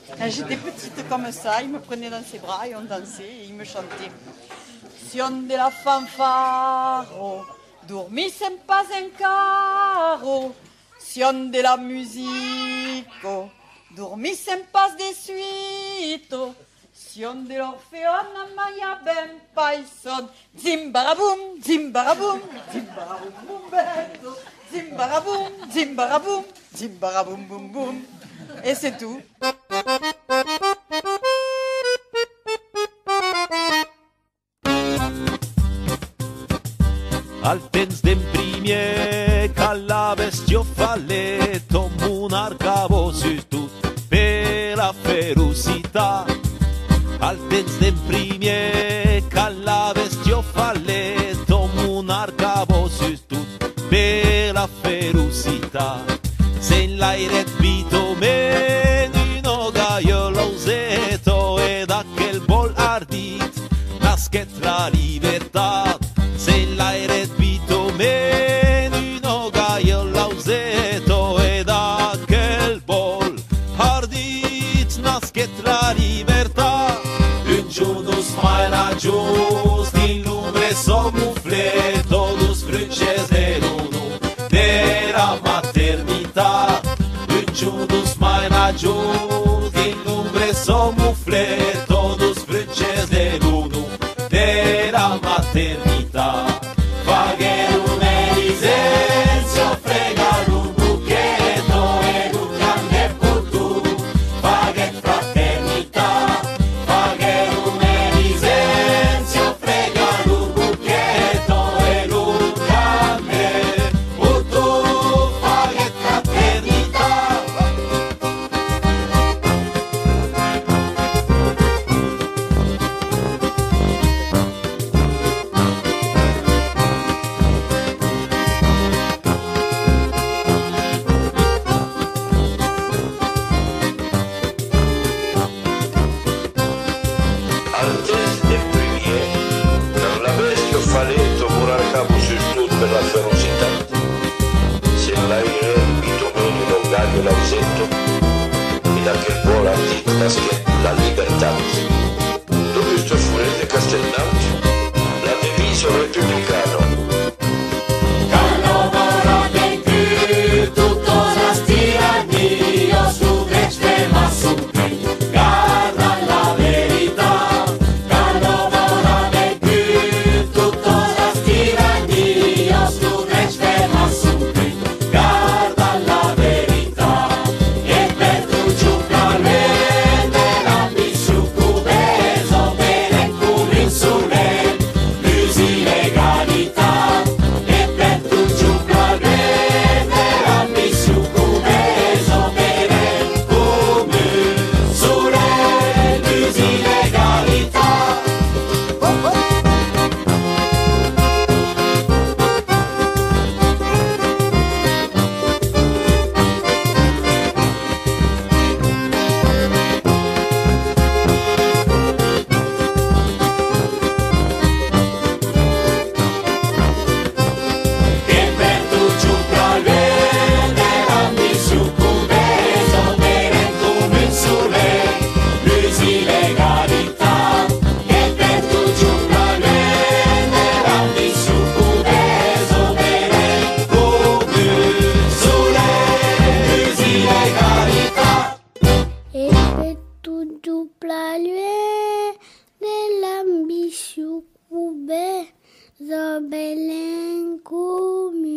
Quand j'étais petite comme ça, il me prenait dans ses bras et on dansait et il me chantait. Sion de la fanfaro, dormisse pas un caro. Sion de la musico, dormisse pas de suito. Sion de l'orfeon, maya ben paison. Zimbaraboum, zimbaraboum, zimbaraboum, boum, benzo. Zimbaraboum, zimbaraboum, zimbaraboum, boum, boum. Et c'est tout. Al temps d'en primer, ca la bestiofalet, un arcavo sus tot per la ferocitat. Al temps d'en primer, ca la bestiofalet, un arcavo sus tot per la ferocitat. Sen l'aire vitomen, un gaio lauseto, ed aquel vol ardit, nasquet la libertat. Sen l'aire vitomen, un gaio lauseto, ed aquel vol ardit, nasquet la libertat. Un junus mai rajus, din lumbre somufle, todos frunces de l'unu, de la maternitat. Un junus mai rajus, din lumbre somufle, todos frunces de l'unu, de la maternità. Fagher un elisenzio, fregar un buchetto ed un grande putù. Fagher fraternità, fagher un elisenzio, fregar un buchetto ed un grande putù. Fagher fraternità. Al test del premier, non l'avessi falletto murar capo sul stud per la ferocità. Se l'aire bitumeni lo gaglio l'ausetto, e da che vola di nasce la libertà. Dove sto furete Castelnaut, la deviso repubblicano. Zo belen